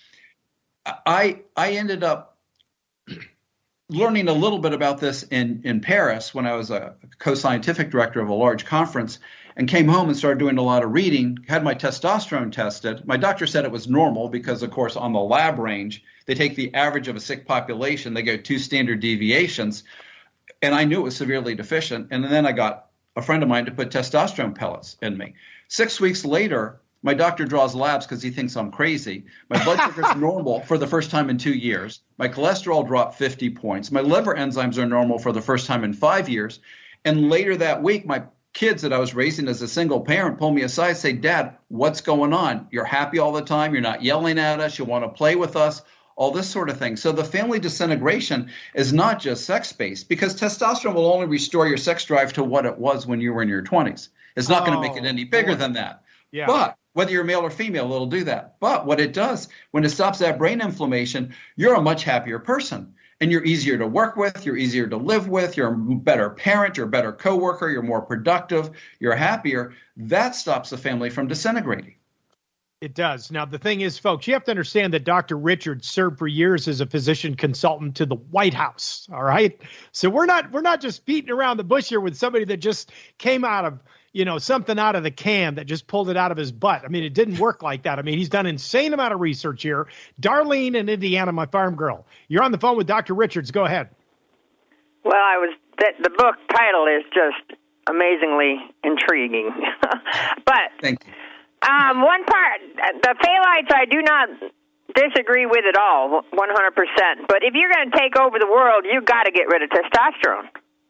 I I ended up learning a little bit about this in, in Paris when I was a co-scientific director of a large conference, and came home and started doing a lot of reading, had my testosterone tested. My doctor said it was normal because, of course, on the lab range, they take the average of a sick population, they go two standard deviations, and I knew it was severely deficient. And then I got a friend of mine to put testosterone pellets in me. Six weeks later, my doctor draws labs because he thinks I'm crazy. My blood sugar is normal for the first time in two years. My cholesterol dropped fifty points. My liver enzymes are normal for the first time in five years. And later that week, my kids that I was raising as a single parent pull me aside and say, Dad, what's going on? You're happy all the time. You're not yelling at us. You want to play with us, all this sort of thing. So the family disintegration is not just sex-based, because testosterone will only restore your sex drive to what it was when you were in your twenties. It's not oh, going to make it any bigger boy. than that. Yeah. But whether you're male or female, it'll do that. But what it does, when it stops that brain inflammation, you're a much happier person. And you're easier to work with, you're easier to live with, you're a better parent, you're a better coworker, you're more productive, you're happier. That stops the family from disintegrating. It does. Now, the thing is, folks, you have to understand that Doctor Richards served for years as a physician consultant to the White House. All right. So we're not we're not just beating around the bush here with somebody that just came out of, you know, something out of the can that just pulled it out of his butt. I mean, it didn't work like that. I mean, he's done an insane amount of research here. Darlene in Indiana, my farm girl. You're on the phone with Doctor Richards. Go ahead. Well, I was the, the book title is just amazingly intriguing. But Thank you. Um, one part, the phthalates I do not disagree with at all, one hundred percent. But if you're going to take over the world, you've got to get rid of testosterone.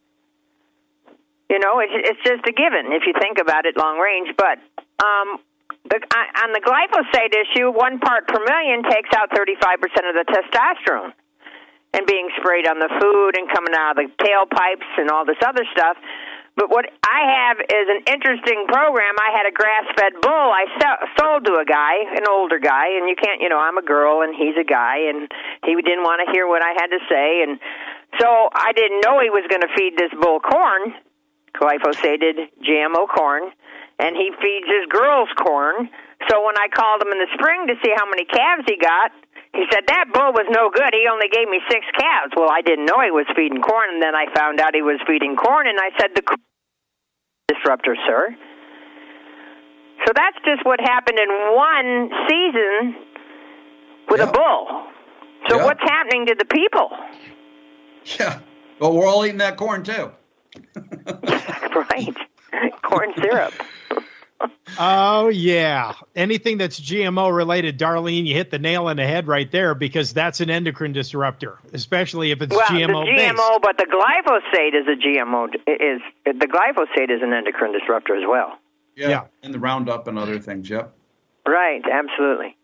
You know, it's, it's just a given if you think about it long range. But um, the, on the glyphosate issue, one part per million takes out thirty-five percent of the testosterone. and being sprayed on the food and coming out of the tailpipes and all this other stuff. But what I have is an interesting program. I had a grass-fed bull I sold to a guy, an older guy, and you can't, you know, I'm a girl and he's a guy, and he didn't want to hear what I had to say. And so I didn't know he was going to feed this bull corn, glyphosated G M O corn, and he feeds his girls corn. So when I called him in the spring to see how many calves he got, he said, that bull was no good. He only gave me six calves. Well, I didn't know he was feeding corn, and then I found out he was feeding corn, and I said, the disruptor, sir. So that's just what happened in one season with yeah. a bull. So yeah. what's happening to the people? Yeah. Well, we're all eating that corn, too. Right. Corn syrup. Oh, yeah. Anything that's G M O related, Darlene, you hit the nail on the head right there, because that's an endocrine disruptor, especially if it's well, G M O the G M O, based. but the glyphosate is a G M O. Is the glyphosate is an endocrine disruptor as well? Yeah, yeah. And the Roundup and other things. Yep. Right. Absolutely.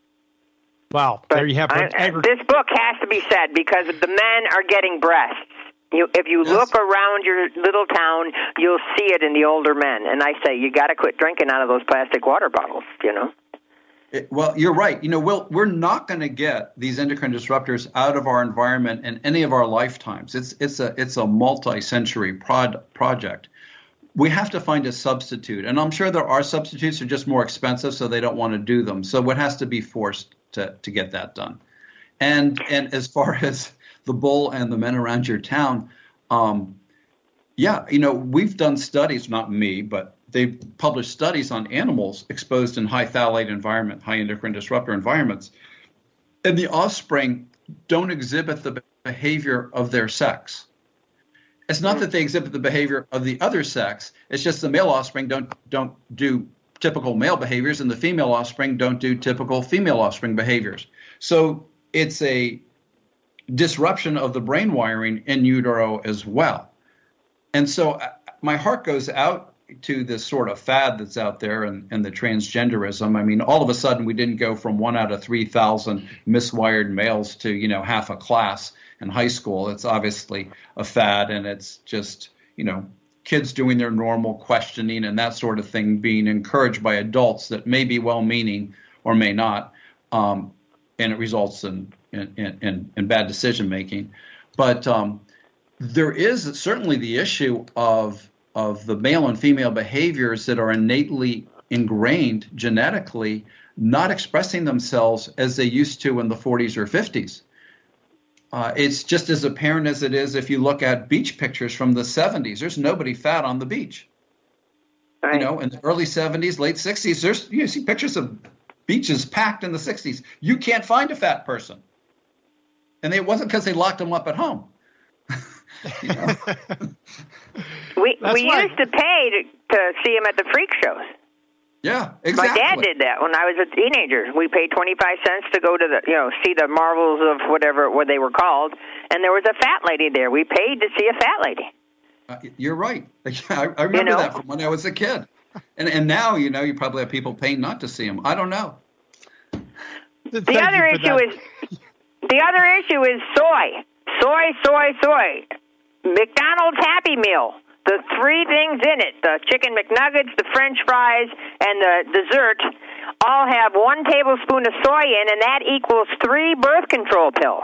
Wow. But there you have it. I, this book has to be said because the men are getting breasts. You, if you yes. look around your little town, you'll see it in the older men. And I say, you got to quit drinking out of those plastic water bottles, you know? It, well, you're right. You know, we'll, we're not going to get these endocrine disruptors out of our environment in any of our lifetimes. It's it's a it's a multi-century prod, project. We have to find a substitute. And I'm sure there are substitutes. They're just more expensive, so they don't want to do them. So it has to be forced to, to get that done. And and as far as the bull and the men around your town, um, yeah, you know, we've done studies, not me, but they've published studies on animals exposed in high phthalate environment, high endocrine disruptor environments. And the offspring don't exhibit the behavior of their sex. It's not that they exhibit the behavior of the other sex. It's just the male offspring don't don't do typical male behaviors, and the female offspring don't do typical female offspring behaviors. So it's a disruption of the brain wiring in utero as well. And so uh, my heart goes out to this sort of fad that's out there and, and the transgenderism. I mean, all of a sudden we didn't go from one out of three thousand miswired males to, you know, half a class in high school. It's obviously a fad, and it's just, you know, kids doing their normal questioning and that sort of thing being encouraged by adults that may be well-meaning or may not. Um, and it results in In, in, in bad decision making. But um, there is certainly the issue of of the male and female behaviors that are innately ingrained genetically, not expressing themselves as they used to in the forties or fifties. Uh, it's just as apparent as it is if you look at beach pictures from the seventies. There's nobody fat on the beach. Right. You know, in the early seventies, late sixties, there's you see pictures of beaches packed in the sixties. You can't find a fat person. And it wasn't because they locked them up at home. you know? we That's we why. used to pay to, to see them at the freak shows. Yeah, exactly. My dad did that when I was a teenager. We paid twenty-five cents to go to the, you know, see the marvels of whatever what they were called, and there was a fat lady there. We paid to see a fat lady. Uh, you're right. I, I remember you know? that from when I was a kid. And and now, you know, you probably have people paying not to see them. I don't know. The Thank other issue that. is the other issue is soy, soy, soy, soy. McDonald's Happy Meal. The three things in it, the chicken McNuggets, the French fries, and the dessert, all have one tablespoon of soy in, and that equals three birth control pills.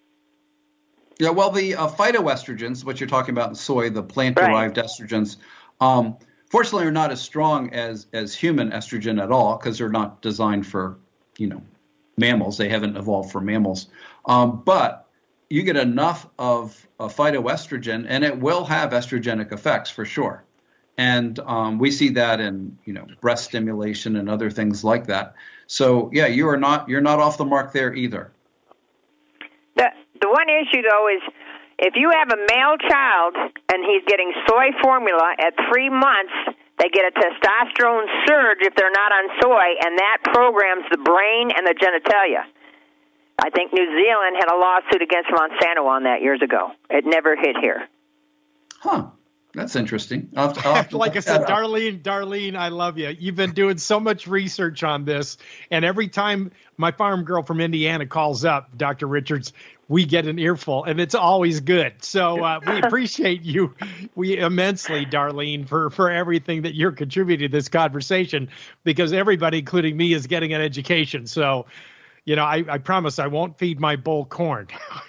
Yeah, well, the uh, phytoestrogens, what you're talking about in soy, the plant-derived right. estrogens, um, fortunately are not as strong as, as human estrogen at all because they're not designed for, you know, mammals. They haven't evolved for mammals. Um, but you get enough of a phytoestrogen, and it will have estrogenic effects for sure. And um, we see that in, you know, breast stimulation and other things like that. So yeah, you are not you're not off the mark there either. The the one issue though is if you have a male child and he's getting soy formula at three months, they get a testosterone surge if they're not on soy, and that programs the brain and the genitalia. I think New Zealand had a lawsuit against Monsanto on that years ago. It never hit here. Huh. That's interesting. I'll have to, I'll have to like I said, Darlene, Darlene, I love you. You've been doing so much research on this. And every time my farm girl from Indiana calls up, Doctor Richards, we get an earful, and it's always good. So uh, we appreciate you we immensely, Darlene, for, for everything that you're contributing to this conversation, because everybody, including me, is getting an education. So, you know, I, I promise I won't feed my bull corn.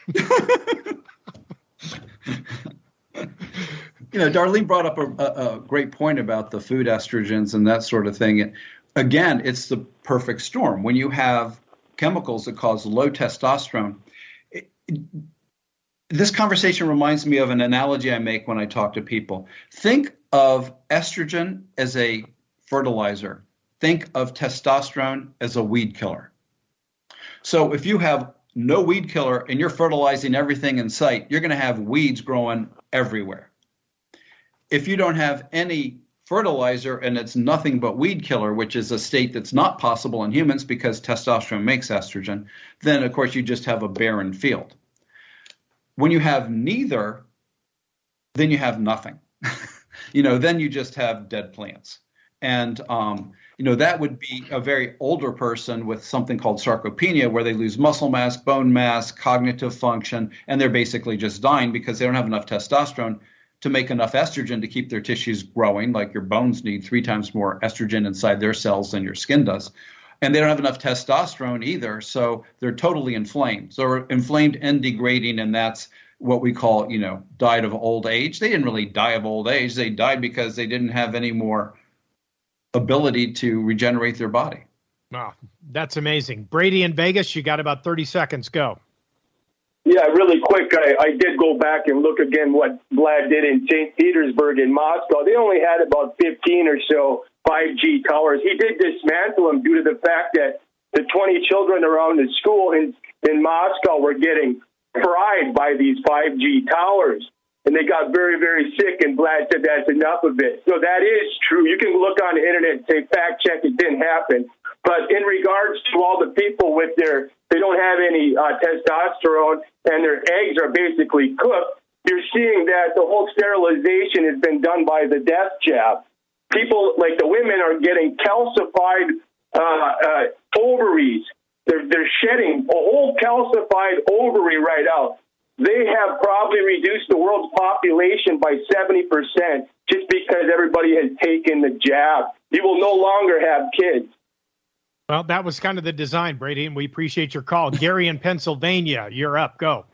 You know, Darlene brought up a, a, a great point about the food estrogens and that sort of thing. And again, it's the perfect storm. When you have chemicals that cause low testosterone, it, it, this conversation reminds me of an analogy I make when I talk to people. Think of estrogen as a fertilizer. Think of testosterone as a weed killer. So if you have no weed killer and you're fertilizing everything in sight, you're going to have weeds growing everywhere. If you don't have any fertilizer and it's nothing but weed killer, which is a state that's not possible in humans because testosterone makes estrogen, then of course you just have a barren field. When you have neither, then you have nothing. you know, then you just have dead plants. And, um, you know, that would be a very older person with something called sarcopenia, where they lose muscle mass, bone mass, cognitive function, and they're basically just dying because they don't have enough testosterone to make enough estrogen to keep their tissues growing, like your bones need three times more estrogen inside their cells than your skin does. And they don't have enough testosterone either, so they're totally inflamed. So they're inflamed and degrading, and that's what we call, you know, died of old age. They didn't really die of old age. They died because they didn't have any more ability to regenerate their body. Wow, that's amazing. Brady in Vegas, you got about thirty seconds. Go. Yeah, really quick, I, I did go back and look again what Vlad did in Saint Petersburg in Moscow. They only had about fifteen or so five G towers. He did dismantle them due to the fact that the twenty children around the school in, in Moscow were getting fried by these five G towers. And they got very, very sick, and Vlad said that's enough of it. So that is true. You can look on the internet and say, fact check, it didn't happen. But in regards to all the people with their, they don't have any uh, testosterone and their eggs are basically cooked, you're seeing that the whole sterilization has been done by the death jab. People, like the women, are getting calcified uh, uh, ovaries. They're, they're shedding a whole calcified ovary right out. They have probably reduced the world's population by seventy percent just because everybody has taken the jab. You will no longer have kids. Well, that was kind of the design, Brady, and we appreciate your call. Gary in Pennsylvania, you're up. Go.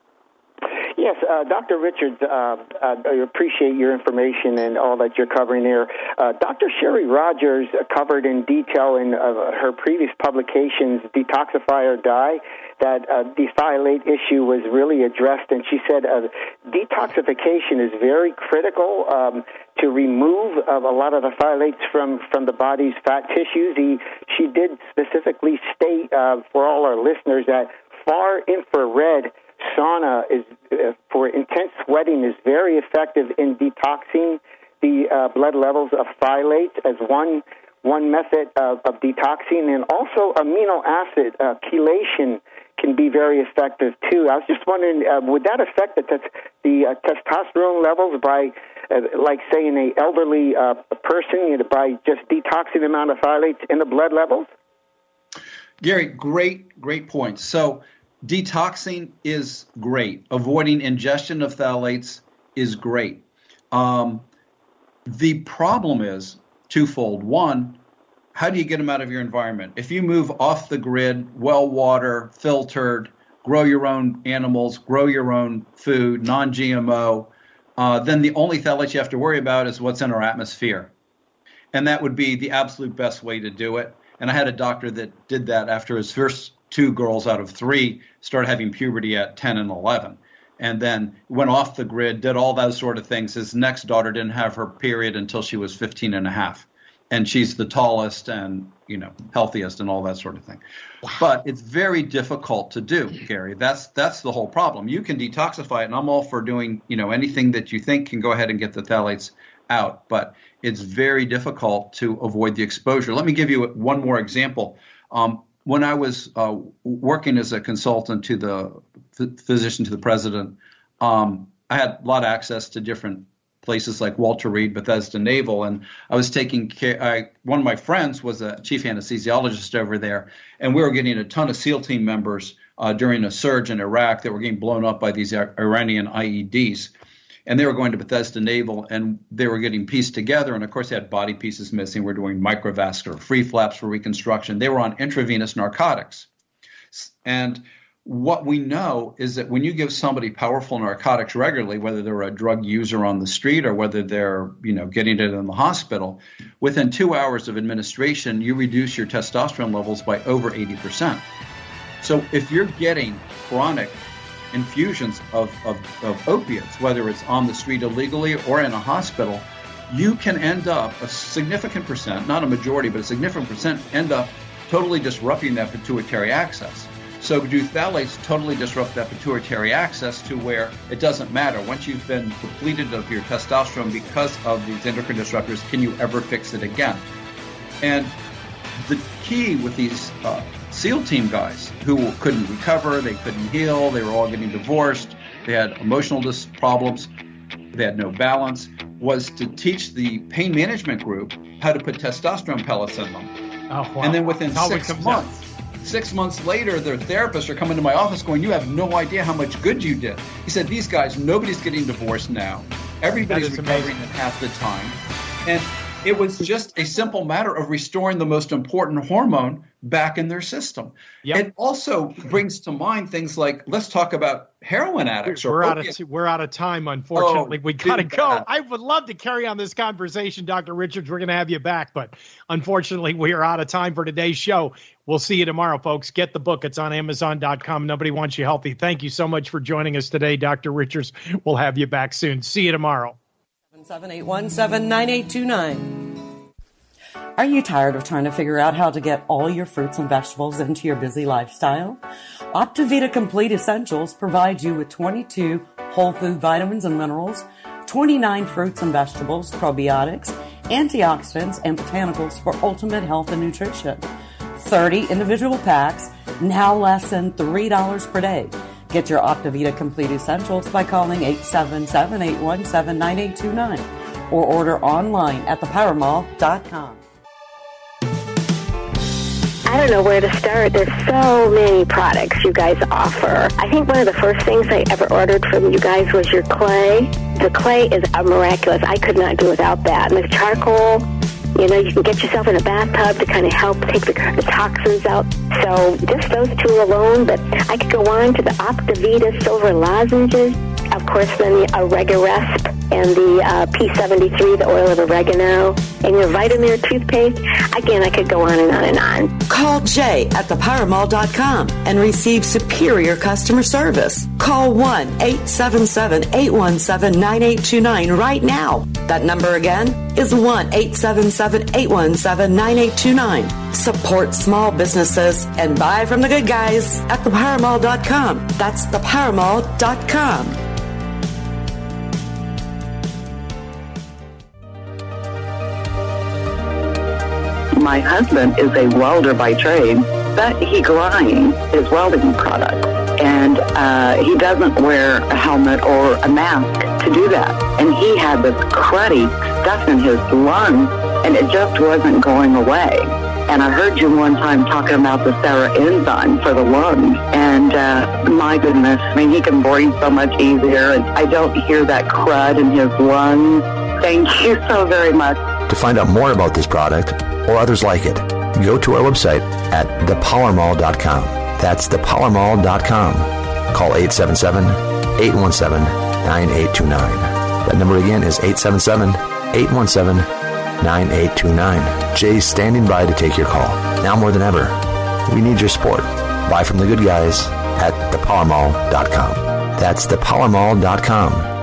Yes, uh, Doctor Richards, uh, uh, I appreciate your information and all that you're covering there. Uh, Doctor Sherry Rogers covered in detail in uh, her previous publications, Detoxify or Die, that uh, the phthalates issue was really addressed, and she said uh, detoxification is very critical um, to remove uh, a lot of the phthalates from, from the body's fat tissues. He, she did specifically state uh, for all our listeners that far infrared sauna is uh, for intense sweating is very effective in detoxing the uh, blood levels of phthalates as one one method of, of detoxing, and also amino acid uh, chelation can be very effective too. I was just wondering, uh, would that affect the, tes- the uh, testosterone levels by, uh, like say, in an elderly uh, person, you know, by just detoxing the amount of phthalates in the blood levels? Gary, great, great point. So detoxing is great. Avoiding ingestion of phthalates is great. Um, the problem is twofold. One, how do you get them out of your environment? If you move off the grid, well water, filtered, grow your own animals, grow your own food, non-G M O, uh, then the only phthalates you have to worry about is what's in our atmosphere. And that would be the absolute best way to do it. And I had a doctor that did that after his first two girls out of three started having puberty at ten and eleven. And then went off the grid, did all those sort of things. His next daughter didn't have her period until she was fifteen and a half. And she's the tallest and, you know, healthiest and all that sort of thing. Wow. But it's very difficult to do, Gary. That's that's the whole problem. You can detoxify it, and I'm all for doing, you know, anything that you think can go ahead and get the phthalates out. But it's very difficult to avoid the exposure. Let me give you one more example. Um, when I was uh, working as a consultant to the physician to the president, um, I had a lot of access to different places like Walter Reed, Bethesda Naval, and I was taking care. I, one of my friends was a chief anesthesiologist over there, and we were getting a ton of SEAL team members uh, during a surge in Iraq that were getting blown up by these Iranian I E Ds. And they were going to Bethesda Naval, and they were getting pieced together. And, of course, they had body pieces missing. We're doing microvascular free flaps for reconstruction. They were on intravenous narcotics. And what we know is that when you give somebody powerful narcotics regularly, whether they're a drug user on the street or whether they're, you know, getting it in the hospital, within two hours of administration, you reduce your testosterone levels by over eighty percent. So if you're getting chronic infusions of, of, of opiates, whether it's on the street illegally or in a hospital, you can end up a significant percent, not a majority, but a significant percent, end up totally disrupting that pituitary axis. So do phthalates totally disrupt that pituitary axis to where it doesn't matter. Once you've been depleted of your testosterone because of these endocrine disruptors, can you ever fix it again? And the key with these uh, SEAL team guys who couldn't recover, they couldn't heal, they were all getting divorced, they had emotional dis- problems, they had no balance, was to teach the pain management group how to put testosterone pellets in them. Oh, wow. And then within How six months, six months later, their therapists are coming to my office going, you have no idea how much good you did. He said, these guys, nobody's getting divorced now. Everybody's recovering in half the time. And it was just a simple matter of restoring the most important hormone back in their system. Yep. It also brings to mind things like, let's talk about heroin addicts. We're, or out of, we're out of time, unfortunately. Oh, we got to go. I would love to carry on this conversation, Doctor Richards. We're going to have you back, but unfortunately, we are out of time for today's show. We'll see you tomorrow, folks. Get the book. It's on amazon dot com. Nobody Wants You Healthy. Thank you so much for joining us today, Doctor Richards. We'll have you back soon. See you tomorrow. seven eight one seven, nine eight two nine. Are you tired of trying to figure out how to get all your fruits and vegetables into your busy lifestyle? OptiVita Complete Essentials provides you with twenty-two whole food vitamins and minerals, twenty-nine fruits and vegetables, probiotics, antioxidants, and botanicals for ultimate health and nutrition. thirty individual packs, now less than three dollars per day. Get your OptiVita Complete Essentials by calling eight seven seven, eight one seven, nine eight two nine or order online at the power mall dot com. I don't know where to start. There's so many products you guys offer. I think one of the first things I ever ordered from you guys was your clay. The clay is a miraculous. I could not do without that. And the charcoal, you know, you can get yourself in a bathtub to kind of help take the, the toxins out. So just those two alone, but I could go on to the OptiVita Silver Lozenges. Of course, then the Oregaresp and the uh, P seventy-three, the oil of oregano, and your Vitamir toothpaste. Again, I could go on and on and on. Call Jay at the power mall dot com and receive superior customer service. Call one eight seven seven, eight one seven, nine eight two nine right now. That number again is one eight seven seven, eight one seven, nine eight two nine. Support small businesses and buy from the good guys at the power mall dot com. That's the power mall dot com. My husband is a welder by trade, but he grinds his welding product. And uh, he doesn't wear a helmet or a mask to do that. And he had this cruddy stuff in his lungs, and it just wasn't going away. And I heard you one time talking about the Sarah enzyme for the lungs. And uh, my goodness, I mean, he can breathe so much easier. And I don't hear that crud in his lungs. Thank you so very much. To find out more about this product or others like it, go to our website at the power mall dot com. That's the power mall dot com. Call eight seven seven, eight one seven, nine eight two nine. That number again is eight seven seven, eight one seven, nine eight two nine. Jay's standing by to take your call. Now more than ever, we need your support. Buy from the good guys at the power mall dot com. That's the power mall dot com.